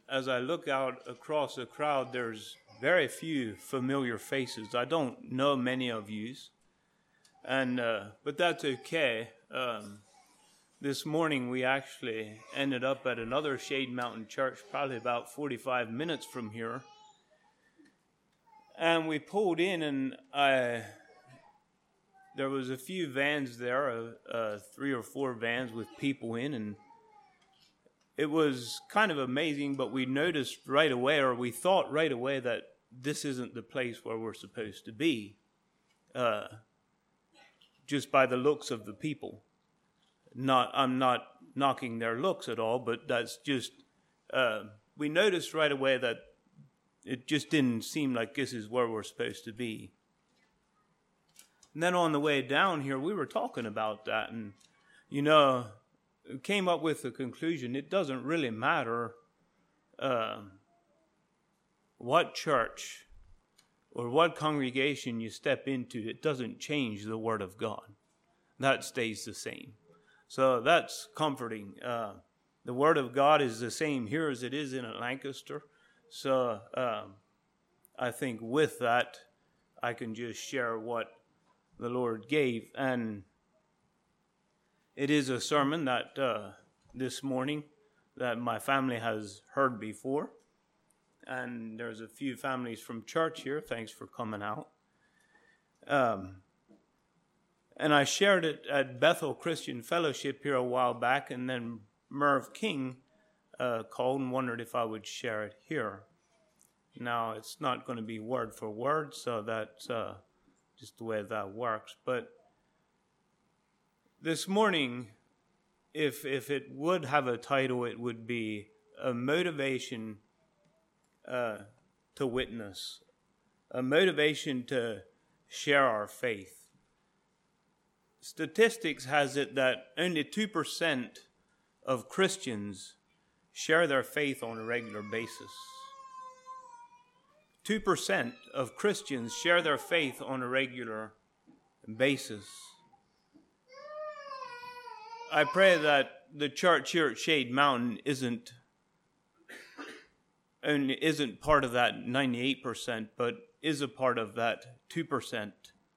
as I look out across the crowd, there's very few familiar faces. I don't know many of yous, but that's okay. This morning we actually ended up at another Shade Mountain church, probably about 45 minutes from here. And we pulled in, and there was a few vans there, 3 or 4 vans with people in, and it was kind of amazing, but we noticed right away, or we thought right away, that this isn't the place where we're supposed to be, just by the looks of the people. I'm not knocking their looks at all, but that's just, we noticed right away that it just didn't seem like this is where we're supposed to be. And then on the way down here, we were talking about that, and, came up with the conclusion, it doesn't really matter what church or what congregation you step into. It doesn't change the Word of God. That stays the same. So that's comforting. The Word of God is the same here as it is in Lancaster. So I think with that, I can just share what the Lord gave. And it is a sermon that this morning that my family has heard before. And there's a few families from church here. Thanks for coming out. And I shared it at Bethel Christian Fellowship here a while back, and then Merv King called and wondered if I would share it here. Now, it's not going to be word for word, so that's just the way that works. But this morning, if it would have a title, it would be a motivation to witness, a motivation to share our faith. Statistics has it that only 2% of Christians share their faith on a regular basis. 2% of Christians share their faith on a regular basis. I pray that the church here at Shade Mountain isn't part of that 98%, but is a part of that 2%.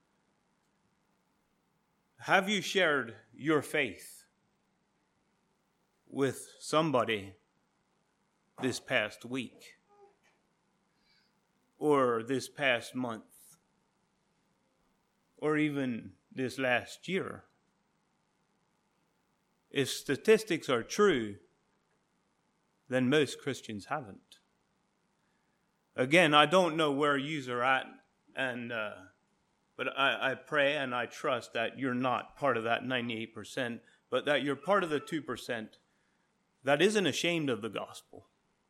Have you shared your faith with somebody this past week or this past month or even this last year? If statistics are true, then most Christians haven't. Again, I don't know where you are at, but I pray and I trust that you're not part of that 98%, but that you're part of the 2% that isn't ashamed of the gospel.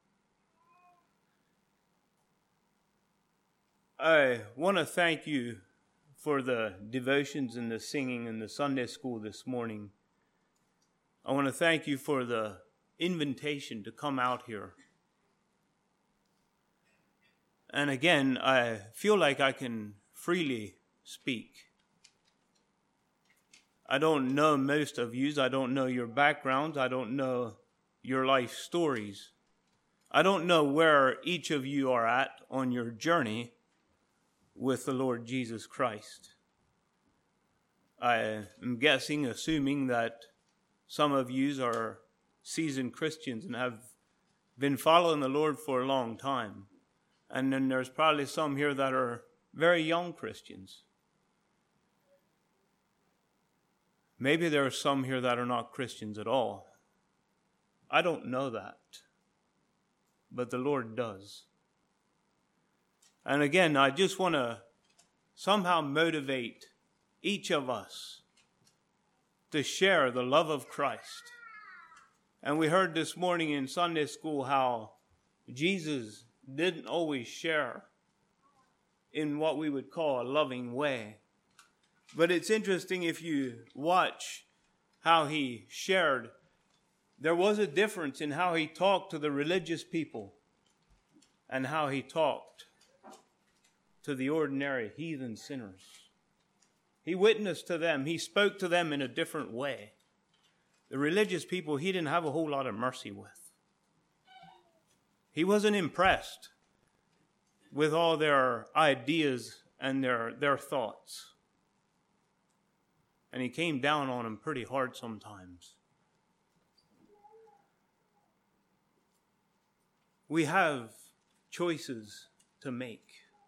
I want to thank you for the devotions and the singing in the Sunday school this morning. I want to thank you for the invitation to come out here. And again, I feel like I can freely speak. I don't know most of you. I don't know your backgrounds. I don't know your life stories. I don't know where each of you are at on your journey with the Lord Jesus Christ. I am assuming that some of you are seasoned Christians and have been following the Lord for a long time. And then there's probably some here that are very young Christians. Maybe there are some here that are not Christians at all. I don't know that. But the Lord does. And again, I just want to somehow motivate each of us to share the love of Christ. And we heard this morning in Sunday school how Jesus didn't always share in what we would call a loving way. But it's interesting if you watch how he shared. There was a difference in how he talked to the religious people and how he talked to the ordinary heathen sinners. He witnessed to them. He spoke to them in a different way. The religious people he didn't have a whole lot of mercy with. He wasn't impressed with all their ideas and their thoughts. And he came down on them pretty hard sometimes. We have choices to make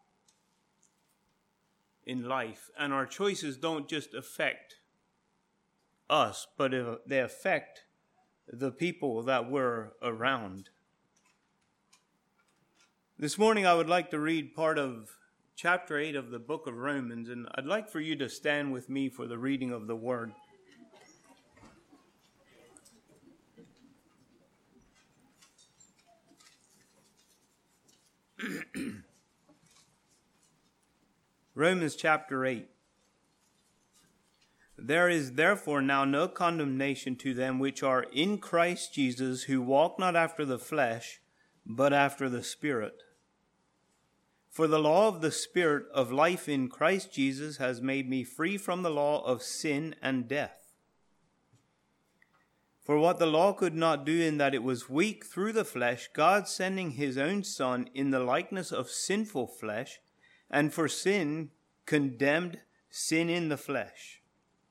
in life, and our choices don't just affect us, but they affect the people that we're around. This morning I would like to read part of chapter 8 of the book of Romans, and I'd like for you to stand with me for the reading of the word. Romans chapter 8. There is therefore now no condemnation to them which are in Christ Jesus, who walk not after the flesh, but after the Spirit. For the law of the Spirit of life in Christ Jesus has made me free from the law of sin and death. For what the law could not do in that it was weak through the flesh, God sending his own Son in the likeness of sinful flesh, and for sin condemned sin in the flesh,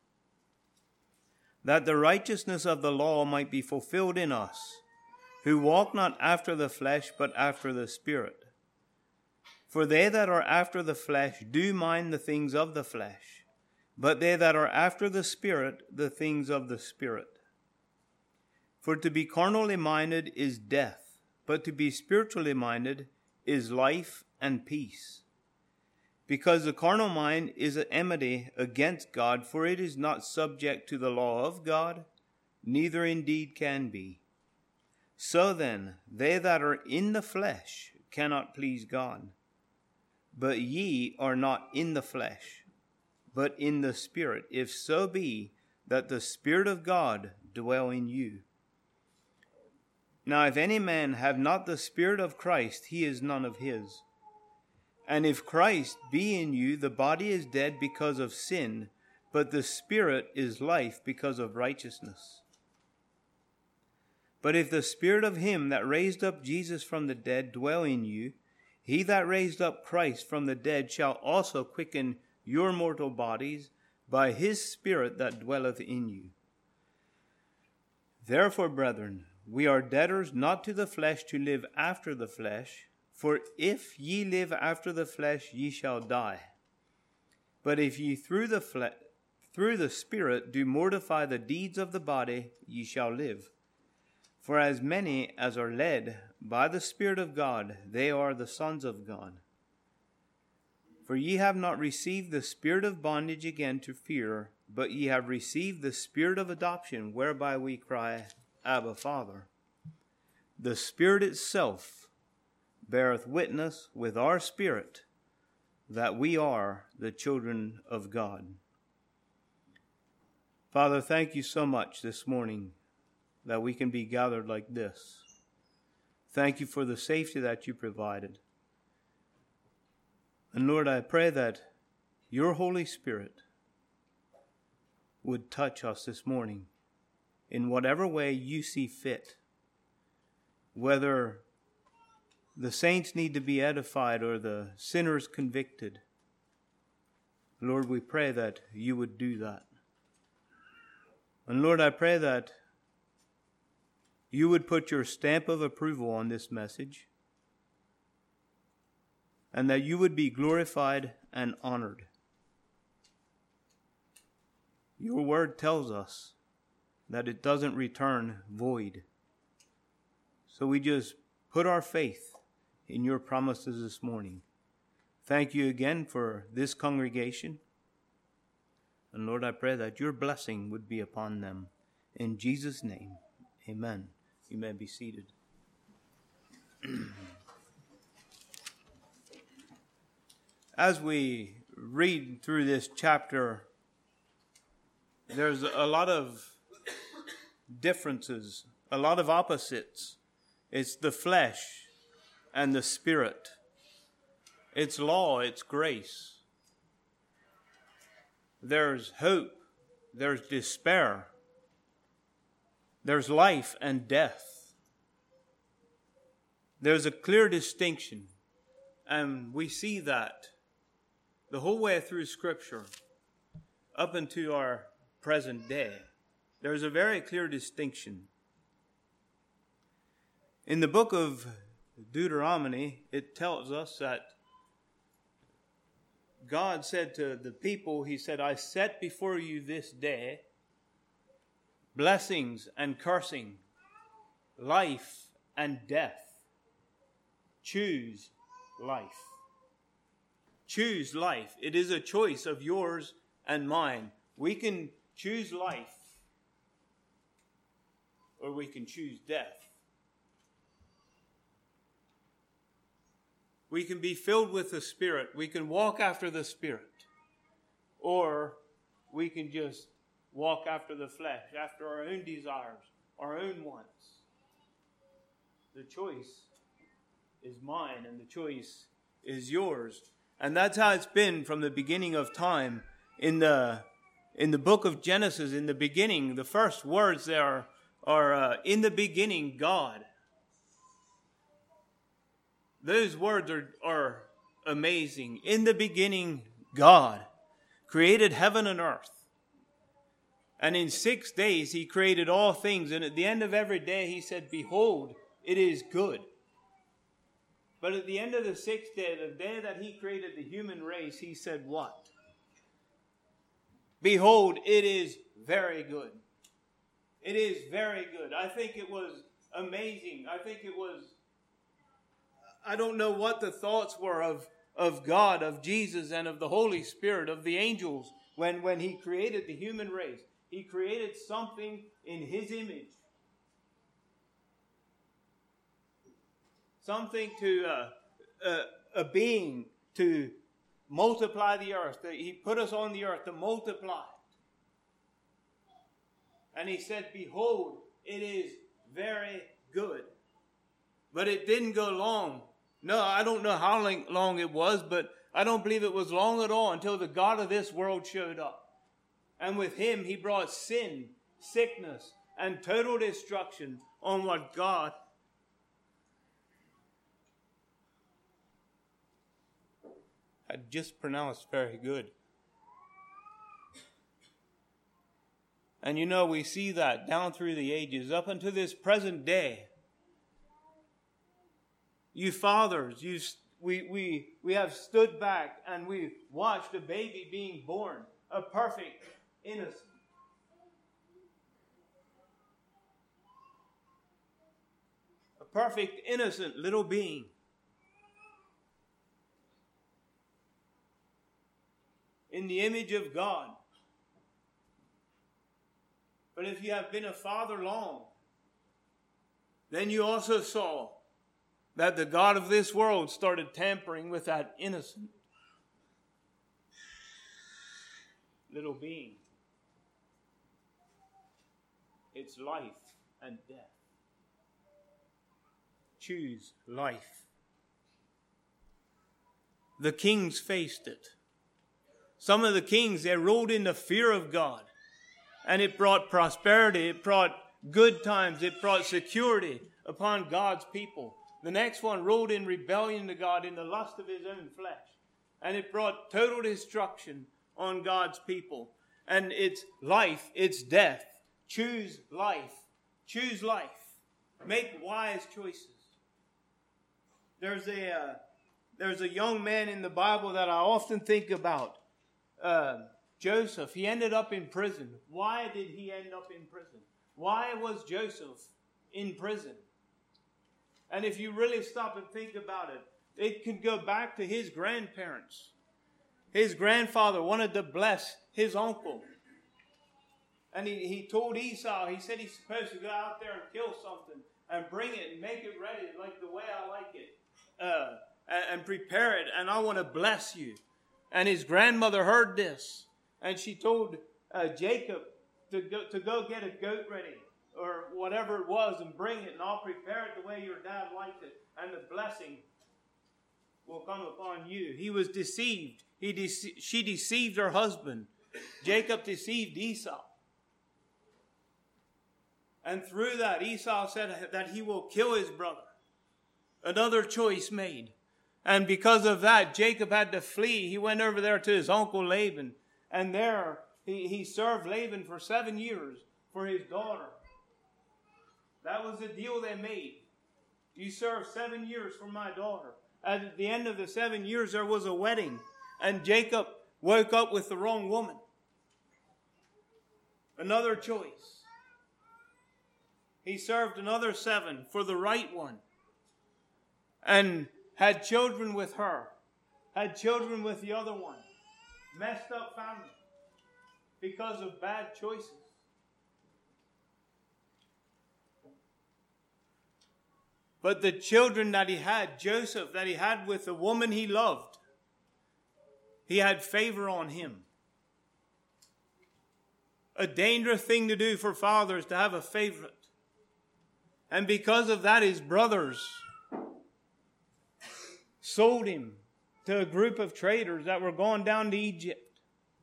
that the righteousness of the law might be fulfilled in us, who walk not after the flesh, but after the Spirit. For they that are after the flesh do mind the things of the flesh, but they that are after the Spirit, the things of the Spirit. For to be carnally minded is death, but to be spiritually minded is life and peace. Because the carnal mind is an enmity against God, for it is not subject to the law of God, neither indeed can be. So then, they that are in the flesh cannot please God. But ye are not in the flesh, but in the Spirit, if so be that the Spirit of God dwell in you. Now if any man have not the Spirit of Christ, he is none of his. And if Christ be in you, the body is dead because of sin, but the Spirit is life because of righteousness. But if the Spirit of him that raised up Jesus from the dead dwell in you, he that raised up Christ from the dead shall also quicken your mortal bodies by his Spirit that dwelleth in you. Therefore, brethren, we are debtors not to the flesh to live after the flesh. For if ye live after the flesh, ye shall die. But if ye through the Spirit do mortify the deeds of the body, ye shall live. For as many as are led by the Spirit of God, they are the sons of God. For ye have not received the spirit of bondage again to fear, but ye have received the Spirit of adoption, whereby we cry, Abba, Father. The Spirit itself beareth witness with our spirit that we are the children of God. Father, thank you so much this morning that we can be gathered like this. Thank you for the safety that you provided. And Lord, I pray that your Holy Spirit would touch us this morning in whatever way you see fit, whether the saints need to be edified or the sinners convicted. Lord, we pray that you would do that. And Lord, I pray that you would put your stamp of approval on this message, and that you would be glorified and honored. Your word tells us that it doesn't return void. So we just put our faith in your promises this morning. Thank you again for this congregation. And Lord, I pray that your blessing would be upon them. In Jesus' name, amen. You may be seated. As we read through this chapter, there's a lot of differences, a lot of opposites. It's the flesh and the Spirit. It's law, it's grace. There's hope, there's despair. There's life and death. There's a clear distinction, and we see that the whole way through Scripture, up into our present day. There's a very clear distinction. In the book of Deuteronomy, it tells us that God said to the people, He said, I set before you this day blessings and cursing, life and death. Choose life. Choose life. It is a choice of yours and mine. We can choose life, or we can choose death. We can be filled with the Spirit. We can walk after the Spirit. Or we can just walk after the flesh, after our own desires, our own wants. The choice is mine, and the choice is yours. And that's how it's been from the beginning of time. In the book of Genesis, in the beginning, the first words there are in the beginning, God. Those words are amazing. In the beginning, God created heaven and earth. And in 6 days, He created all things. And at the end of every day, He said, behold, it is good. But at the end of the 6th day, the day that He created the human race, He said what? Behold, it is very good. It is very good. I think it was amazing. I don't know what the thoughts were of God, of Jesus, and of the Holy Spirit, of the angels, when He created the human race. He created something in His image. Something to, a being to multiply the earth. He put us on the earth to multiply. And He said, behold, it is very good. But it didn't go long. No, I don't know how long it was, but I don't believe it was long at all until the God of this world showed up. And with Him, He brought sin, sickness, and total destruction on what God had just pronounced very good. And you know, we see that down through the ages, up until this present day. You fathers, we have stood back and we watched a baby being born, a perfect innocent. A perfect innocent little being. In the image of God. But if you have been a father long, then you also saw that the God of this world started tampering with that innocent little being. It's life and death. Choose life. The kings faced it. Some of the kings, they ruled in the fear of God. And it brought prosperity. It brought good times. It brought security upon God's people. The next one ruled in rebellion to God, in the lust of his own flesh. And it brought total destruction on God's people. And it's life, it's death. Choose life. Choose life. Make wise choices. There's a young man in the Bible that I often think about. Joseph. He ended up in prison. Why did he end up in prison? Why was Joseph in prison? And if you really stop and think about it, it could go back to his grandparents. His grandfather wanted to bless his uncle. And he told Esau, he said he's supposed to go out there and kill something and bring it and make it ready like the way I like it. And prepare it, and I want to bless you. And his grandmother heard this. And she told Jacob to go get a goat ready, or whatever it was, and bring it, and I'll prepare it the way your dad liked it, and the blessing will come upon you. He was deceived. She deceived her husband. Jacob deceived Esau. And through that, Esau said that he will kill his brother. Another choice made. And because of that, Jacob had to flee. He went over there to his uncle Laban. And there he served Laban for 7 years for his daughter. That was the deal they made. You serve 7 years for my daughter. At the end of the 7 years, there was a wedding. And Jacob woke up with the wrong woman. Another choice. He served another 7 for the right one. And had children with her. Had children with the other one. Messed up family. Because of bad choices. But the children that he had, Joseph, that he had with the woman he loved, he had favor on him. A dangerous thing to do for fathers to have a favorite. And because of that, his brothers sold him to a group of traders that were going down to Egypt.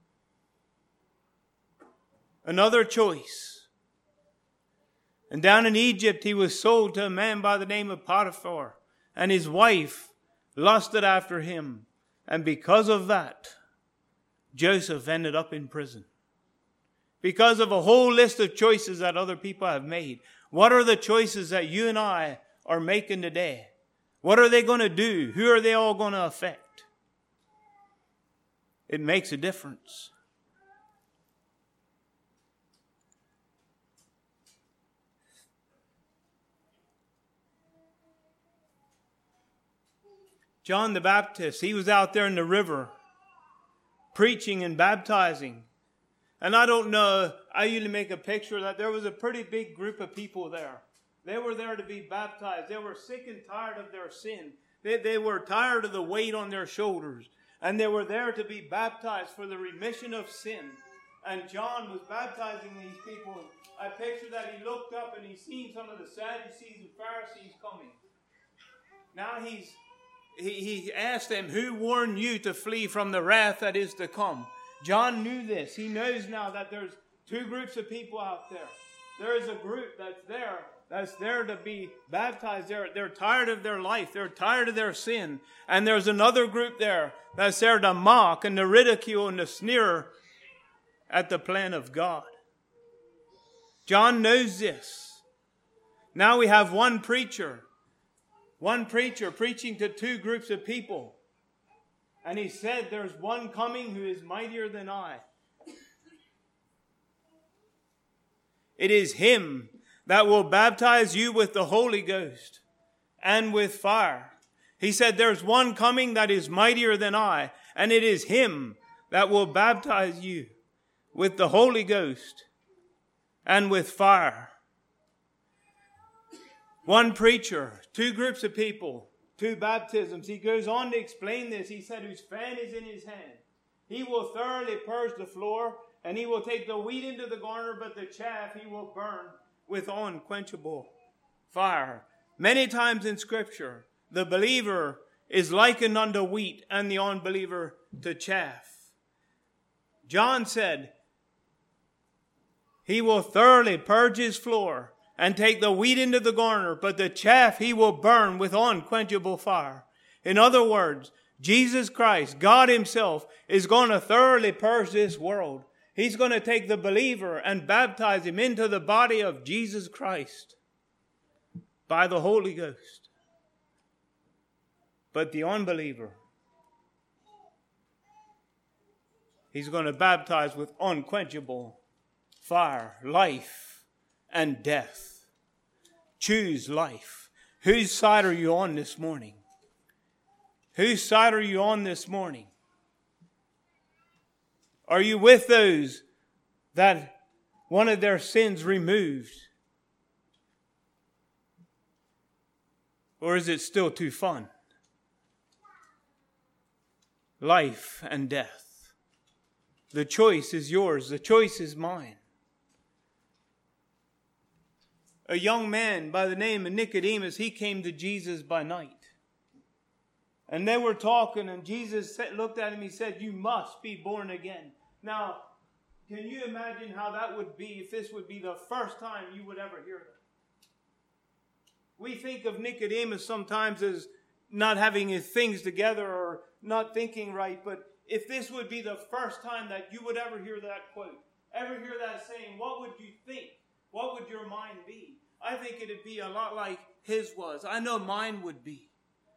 Another choice. And down in Egypt, he was sold to a man by the name of Potiphar. And his wife lusted after him. And because of that, Joseph ended up in prison. Because of a whole list of choices that other people have made. What are the choices that you and I are making today? What are they going to do? Who are they all going to affect? It makes a difference. John the Baptist, he was out there in the river preaching and baptizing. And I don't know, I usually make a picture that there was a pretty big group of people there. They were there to be baptized. They were sick and tired of their sin. They were tired of the weight on their shoulders. And they were there to be baptized for the remission of sin. And John was baptizing these people. I picture that he looked up and he seen some of the Sadducees and Pharisees coming. Now he asked them, who warned you to flee from the wrath that is to come? John knew this. He knows now that there's two groups of people out there. There is a group that's there to be baptized. They're tired of their life. They're tired of their sin. And there's another group there that's there to mock and to ridicule and to sneer at the plan of God. John knows this. Now we have one preacher preaching to two groups of people. And he said, there's one coming who is mightier than I. It is him that will baptize you with the Holy Ghost and with fire. He said, there's one coming that is mightier than I, and it is him that will baptize you with the Holy Ghost and with fire. One preacher, two groups of people, two baptisms. He goes on to explain this. He said, whose fan is in his hand. He will thoroughly purge the floor, and he will take the wheat into the garner, but the chaff he will burn with unquenchable fire. Many times in Scripture, the believer is likened unto wheat and the unbeliever to chaff. John said, he will thoroughly purge his floor and take the wheat into the garner, but the chaff he will burn with unquenchable fire. In other words, Jesus Christ, God himself, is going to thoroughly purge this world. He's going to take the believer and baptize him into the body of Jesus Christ by the Holy Ghost. But the unbeliever, he's going to baptize with unquenchable fire, life, and death. Choose life. Whose side are you on this morning? Whose side are you on this morning? Are you with those that wanted their sins removed? Or is it still too fun? Life and death. The choice is yours. The choice is mine. A young man by the name of Nicodemus, he came to Jesus by night. And they were talking, and Jesus looked at him. He said, you must be born again. Now, can you imagine how that would be if this would be the first time you would ever hear that? We think of Nicodemus sometimes as not having his things together or not thinking right, but if this would be the first time that you would ever hear that quote, ever hear that saying, what would you think? What would your mind be? I think it'd be a lot like his was. I know mine would be.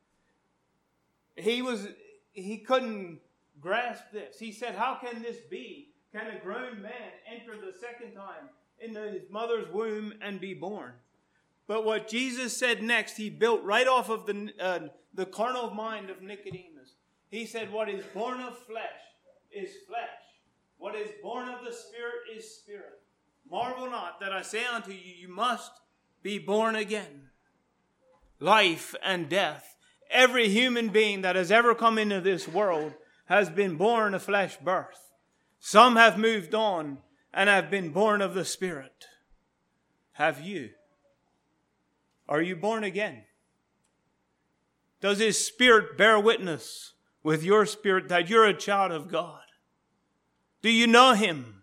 He couldn't grasp this. He said, how can this be? Can a grown man enter the second time into his mother's womb and be born? But what Jesus said next, he built right off of the carnal mind of Nicodemus. He said, what is born of flesh is flesh. What is born of the Spirit is spirit. Marvel not that I say unto you, you must be born again. Life and death. Every human being that has ever come into this world has been born a flesh birth. Some have moved on and have been born of the Spirit. Have you? Are you born again? Does His Spirit bear witness with your spirit that you're a child of God? Do you know Him?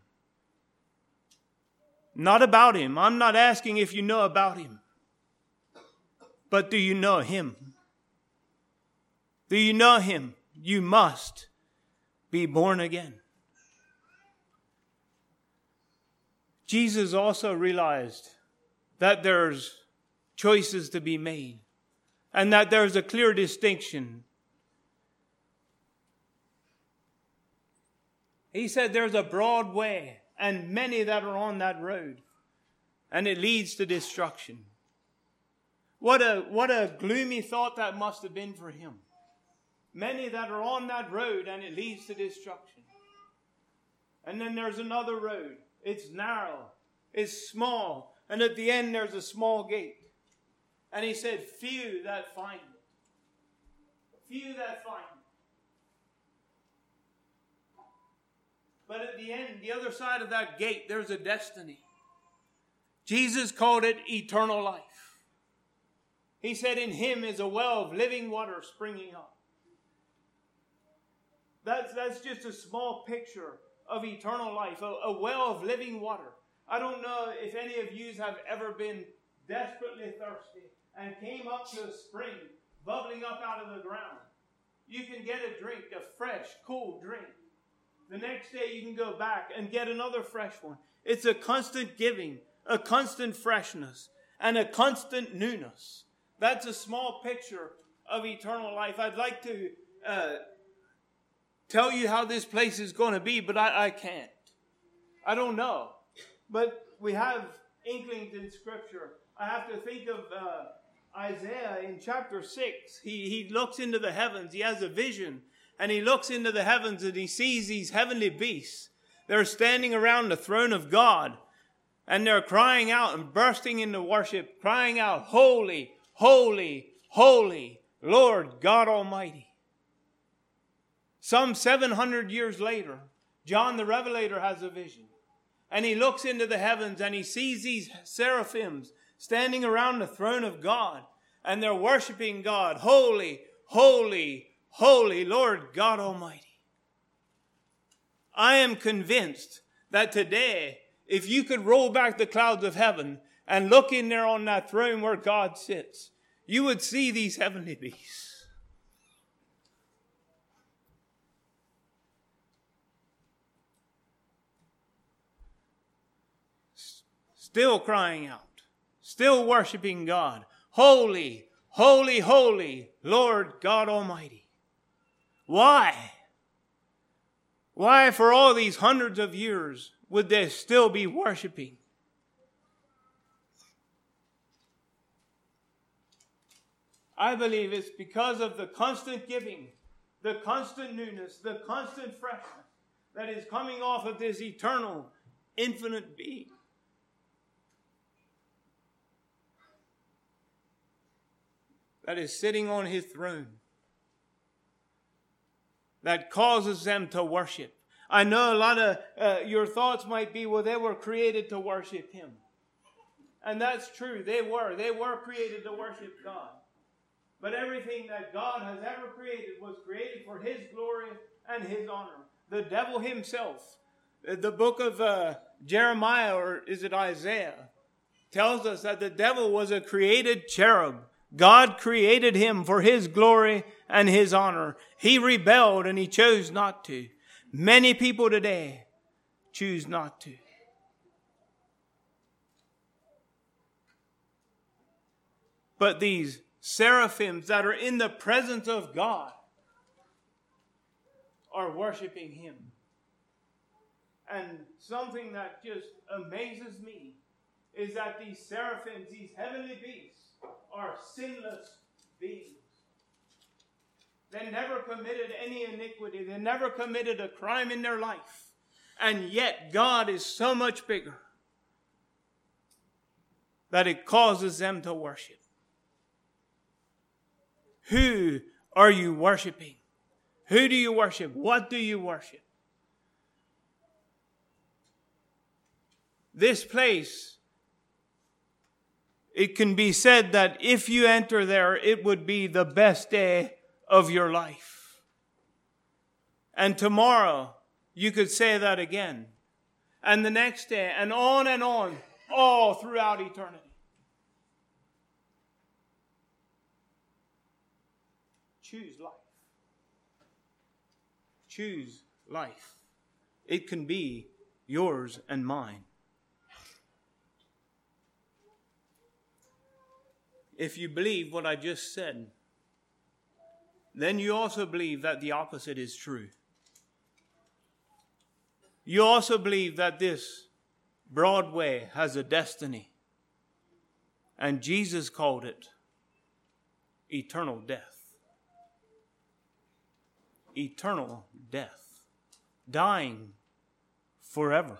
Not about Him. I'm not asking if you know about Him. But do you know Him? Do you know Him? You must be born again. Jesus also realized that there's choices to be made and that there's a clear distinction. He said there's a broad way and many that are on that road, and it leads to destruction. What a gloomy thought that must have been for him. Many that are on that road and it leads to destruction. And then there's another road. It's narrow. It's small. And at the end there's a small gate. And he said, few that find it. Few that find it. But at the end, the other side of that gate, there's a destiny. Jesus called it eternal life. He said in Him is a well of living water springing up. That's just a small picture of eternal life, a well of living water. I don't know if any of you have ever been desperately thirsty and came up to a spring bubbling up out of the ground. You can get a drink, a fresh, cool drink. The next day you can go back and get another fresh one. It's a constant giving, a constant freshness, and a constant newness. That's a small picture of eternal life. I'd like to tell you how this place is going to be, but I can't. I don't know. But we have inklings in Scripture. I have to think of Isaiah in chapter 6. He looks into the heavens. He has a vision. And he looks into the heavens and he sees these heavenly beasts. They're standing around the throne of God. And they're crying out and bursting into worship, crying out, holy, holy, holy, Lord God Almighty. Some 700 years later, John the Revelator has a vision. And he looks into the heavens and he sees these seraphims standing around the throne of God. And they're worshiping God, holy, holy, holy, Lord God Almighty. I am convinced that today, if you could roll back the clouds of heaven and look in there on that throne where God sits, you would see these heavenly beasts. Still crying out, still worshiping God. Holy, holy, holy, Lord God Almighty. Why? Why for all these hundreds of years would they still be worshiping? I believe it's because of the constant giving, the constant newness, the constant freshness that is coming off of this eternal, infinite being. That is sitting on His throne. That causes them to worship. I know a lot of your thoughts might be, well, they were created to worship Him. And that's true. They were created to worship God. But everything that God has ever created was created for His glory and His honor. The devil himself, the book of Jeremiah, or is it Isaiah, tells us that the devil was a created cherub. God created him for his glory and his honor. He rebelled and he chose not to. Many people today choose not to. But these seraphims that are in the presence of God are worshiping him. And something that just amazes me is that these seraphims, these heavenly beings, are sinless beings. They never committed any iniquity. They never committed a crime in their life. And yet God is so much bigger that it causes them to worship. Who are you worshiping? Who do you worship? What do you worship? This place, it can be said that if you enter there, it would be the best day of your life. And tomorrow, you could say that again. And the next day, and on, all throughout eternity. Choose life. Choose life. It can be yours and mine. If you believe what I just said, then you also believe that the opposite is true. You also believe that this broad way has a destiny. And Jesus called it eternal death. Eternal death. Dying forever.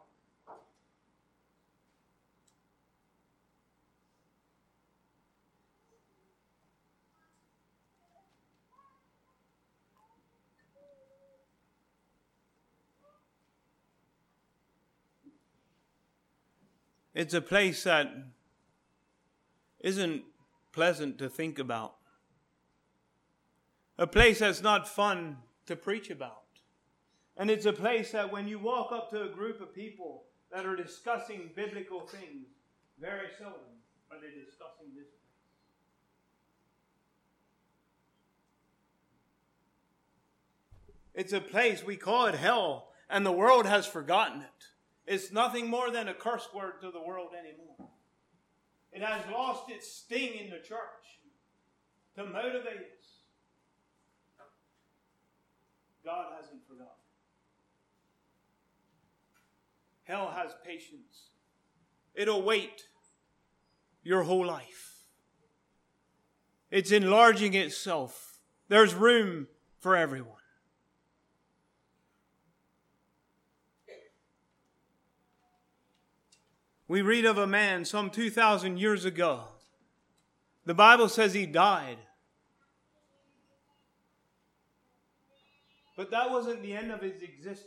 It's a place that isn't pleasant to think about. A place that's not fun to preach about. And it's a place that when you walk up to a group of people that are discussing biblical things, very seldom are they discussing this place. It's a place, we call it hell, and the world has forgotten it. It's nothing more than a curse word to the world anymore. It has lost its sting in the church to motivate us. God hasn't forgotten. Hell has patience. It'll wait your whole life. It's enlarging itself. There's room for everyone. We read of a man some 2,000 years ago. The Bible says he died. But that wasn't the end of his existence.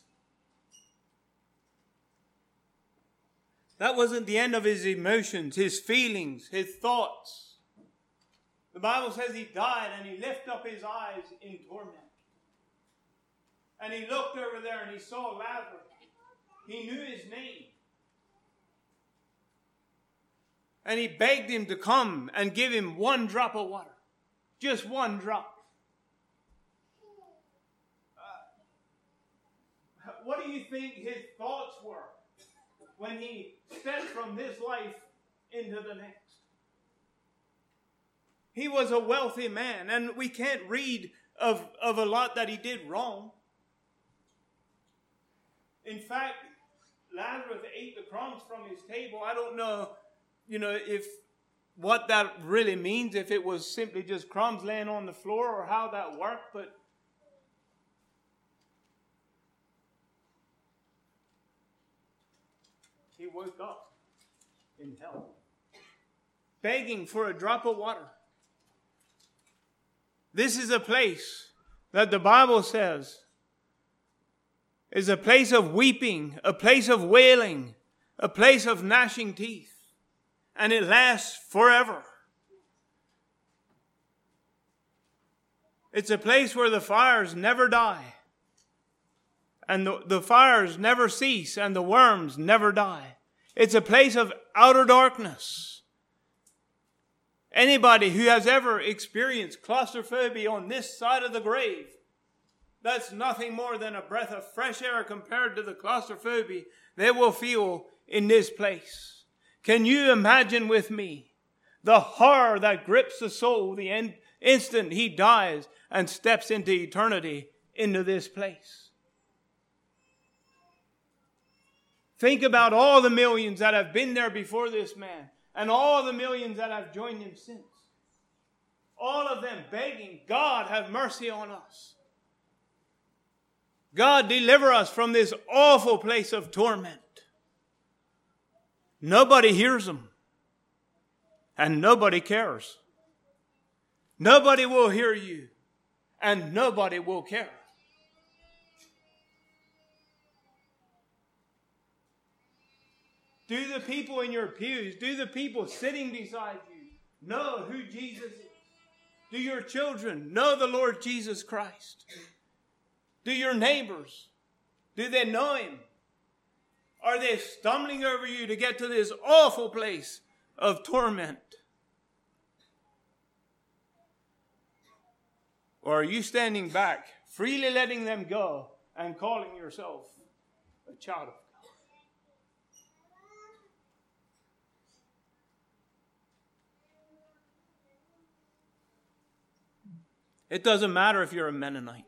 That wasn't the end of his emotions, his feelings, his thoughts. The Bible says he died and he lifted up his eyes in torment. And he looked over there and he saw Lazarus. He knew his name. And he begged him to come and give him one drop of water. Just one drop. What do you think his thoughts were when he stepped from this life into the next? He was a wealthy man, and we can't read of a lot that he did wrong. In fact, Lazarus ate the crumbs from his table. I don't know, if what that really means, if it was simply just crumbs laying on the floor or how that worked, but he woke up in hell, begging for a drop of water. This is a place that the Bible says is a place of weeping, a place of wailing, a place of gnashing teeth. And it lasts forever. It's a place where the fires never die. And the fires never cease and the worms never die. It's a place of outer darkness. Anybody who has ever experienced claustrophobia on this side of the grave, that's nothing more than a breath of fresh air compared to the claustrophobia they will feel in this place. Can you imagine with me the horror that grips the soul the instant he dies and steps into eternity, into this place? Think about all the millions that have been there before this man, and all the millions that have joined him since. All of them begging, God, have mercy on us. God, deliver us from this awful place of torment. Nobody hears them. And nobody cares. Nobody will hear you. And nobody will care. Do the people in your pews, do the people sitting beside you know who Jesus is? Do your children know the Lord Jesus Christ? Do your neighbors, do they know Him? Are they stumbling over you to get to this awful place of torment? Or are you standing back, freely letting them go and calling yourself a child of God? It doesn't matter if you're a Mennonite.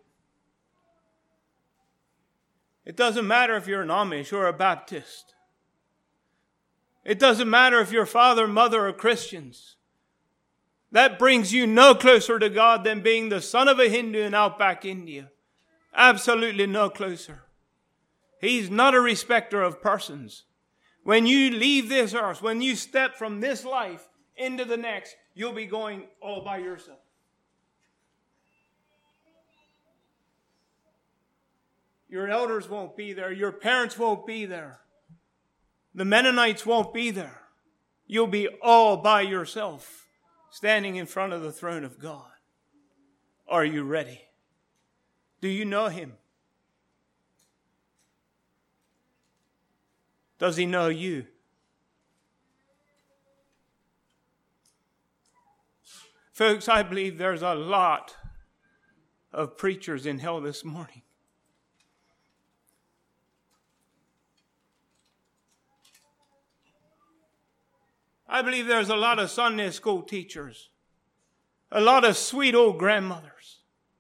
It doesn't matter if you're an Amish or a Baptist. It doesn't matter if your father, mother are Christians. That brings you no closer to God than being the son of a Hindu in outback India. Absolutely no closer. He's not a respecter of persons. When you leave this earth, when you step from this life into the next, you'll be going all by yourself. Your elders won't be there. Your parents won't be there. The Mennonites won't be there. You'll be all by yourself, standing in front of the throne of God. Are you ready? Do you know Him? Does He know you? Folks, I believe there's a lot of preachers in hell this morning. I believe there's a lot of Sunday school teachers, a lot of sweet old grandmothers.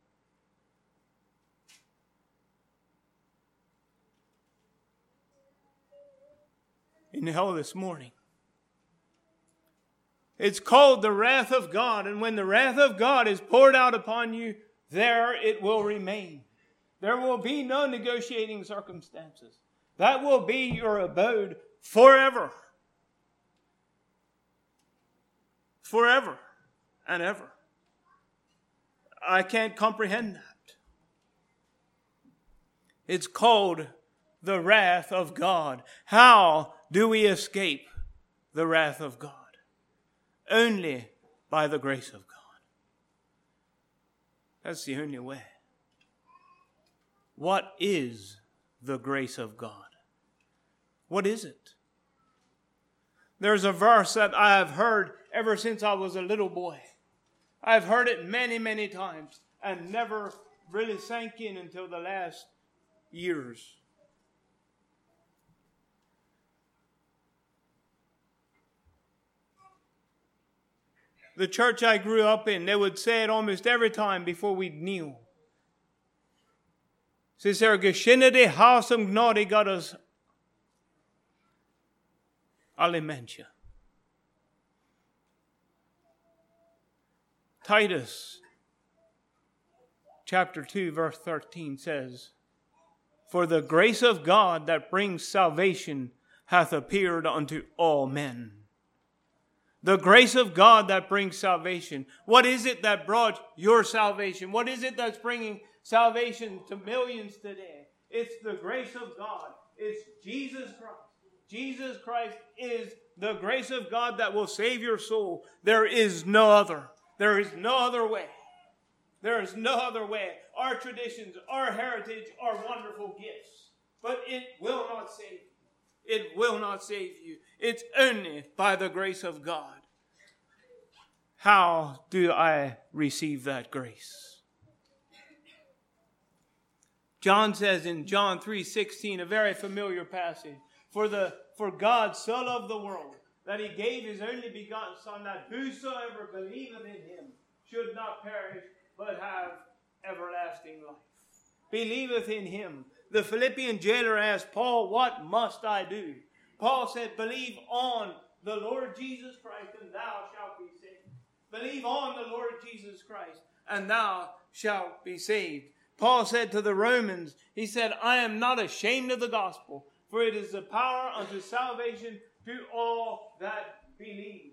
In hell this morning. It's called the wrath of God, and when the wrath of God is poured out upon you, there it will remain. There will be no negotiating circumstances. That will be your abode forever. Forever and ever. I can't comprehend that. It's called the wrath of God. How do we escape the wrath of God? Only by the grace of God. That's the only way. What is the grace of God? What is it? There's a verse that I have heard ever since I was a little boy. I've heard it many, many times and never really sank in until the last years. The church I grew up in, they would say it almost every time before we'd kneel. Sie er geschinnede Haus Gnade Gottes alle Menschen. Titus chapter 2 verse 13 says, For the grace of God that brings salvation hath appeared unto all men. The grace of God that brings salvation. What is it that brought your salvation? What is it that's bringing salvation to millions today? It's the grace of God. It's Jesus Christ. Jesus Christ is the grace of God that will save your soul. There is no other. There is no other way. There is no other way. Our traditions, our heritage are wonderful gifts, but it will not save you. It will not save you. It's only by the grace of God. How do I receive that grace? John says in John 3:16, a very familiar passage, For God so loved the world, that he gave his only begotten Son, that whosoever believeth in him should not perish, but have everlasting life. Believeth in him. The Philippian jailer asked Paul, what must I do? Paul said, believe on the Lord Jesus Christ, and thou shalt be saved. Believe on the Lord Jesus Christ, and thou shalt be saved. Paul said to the Romans, he said, I am not ashamed of the gospel, for it is the power unto salvation to all that believe.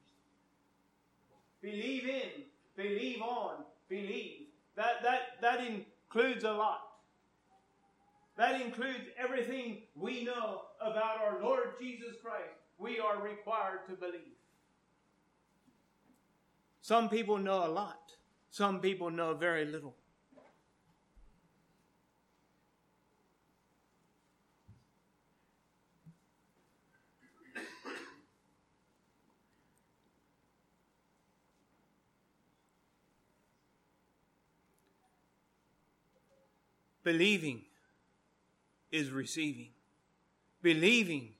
Believe in, believe on, believe. That includes a lot. That includes everything we know about our Lord Jesus Christ. We are required to believe. Some people know a lot. Some people know very little. Believing is receiving. Believing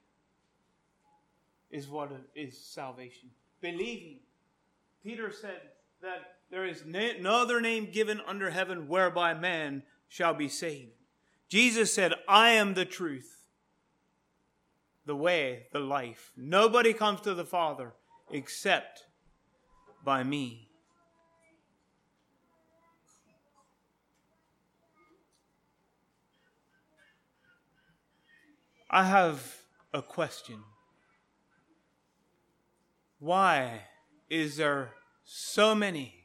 is what is salvation. Believing. Peter said that there is no other name given under heaven whereby man shall be saved. Jesus said, I am the truth, the way, the life. Nobody comes to the Father except by me. I have a question. Why is there so many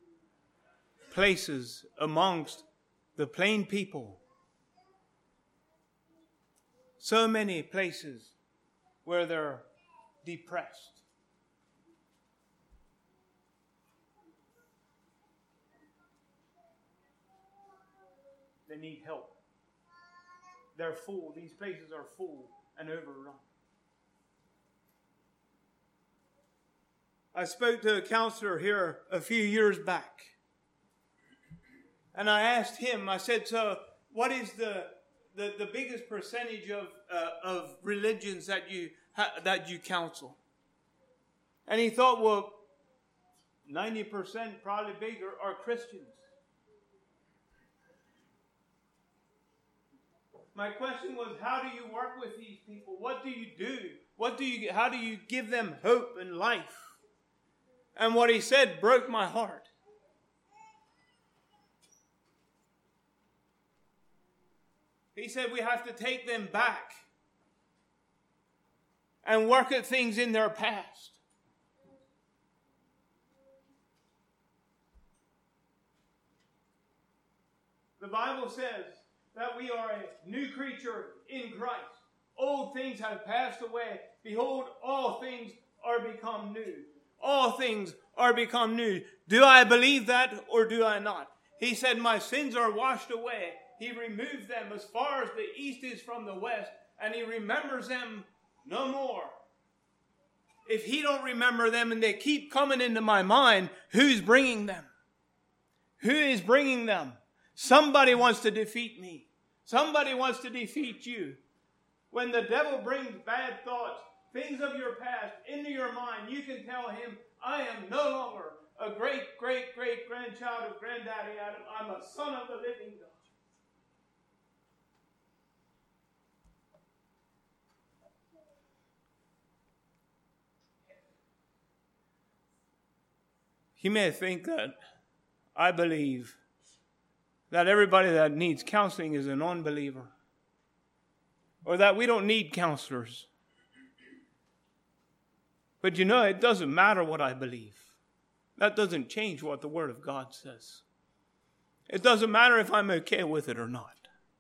places amongst the plain people, so many places where they're depressed? They need help. They're full. These places are full and overrun. I spoke to a counselor here a few years back. And I asked him, I said, so what is the biggest percentage of religions that you counsel? And he thought, well, 90% probably bigger are Christians. My question was, how do you work with these people? What do you do? How do you give them hope and life? And what he said broke my heart. He said we have to take them back and work at things in their past. The Bible says that we are a new creature in Christ. Old things have passed away. Behold, all things are become new. All things are become new. Do I believe that or do I not? He said, my sins are washed away. He removed them as far as the east is from the west, and he remembers them no more. If he don't remember them and they keep coming into my mind, who's bringing them? Who is bringing them? Somebody wants to defeat me. Somebody wants to defeat you. When the devil brings bad thoughts, things of your past into your mind, you can tell him, I am no longer a great-grandchild of Granddaddy Adam. I'm a son of the living God. You may think that I believe that everybody that needs counseling is an unbeliever, or that we don't need counselors. But you know, it doesn't matter what I believe. That doesn't change what the Word of God says. It doesn't matter if I'm okay with it or not.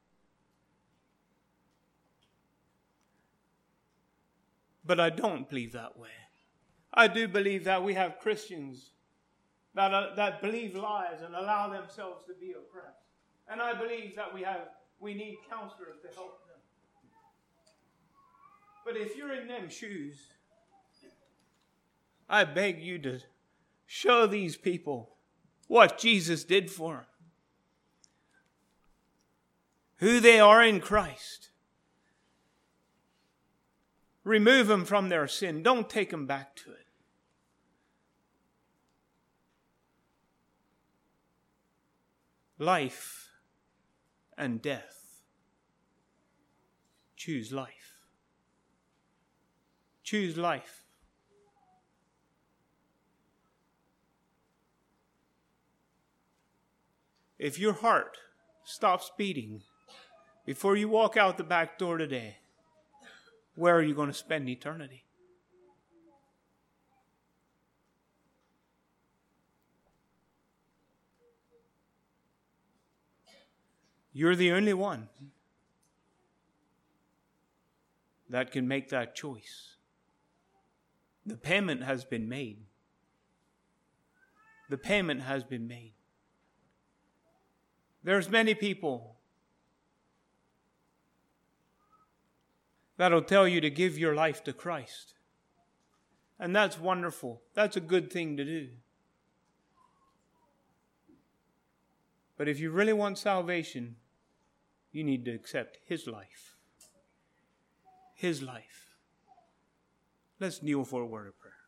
But I don't believe that way. I do believe that we have Christians that believe lies and allow themselves to be oppressed. And I believe that we need counselors to help them. But if you're in them shoes, I beg you to show these people what Jesus did for them. Who they are in Christ. Remove them from their sin. Don't take them back to it. Life and death. Choose life. Choose life. If your heart stops beating before you walk out the back door today, where are you going to spend eternity? You're the only one that can make that choice. The payment has been made. The payment has been made. There's many people that'll tell you to give your life to Christ. And that's wonderful. That's a good thing to do. But if you really want salvation, you need to accept His life. His life. Let's kneel for a word of prayer.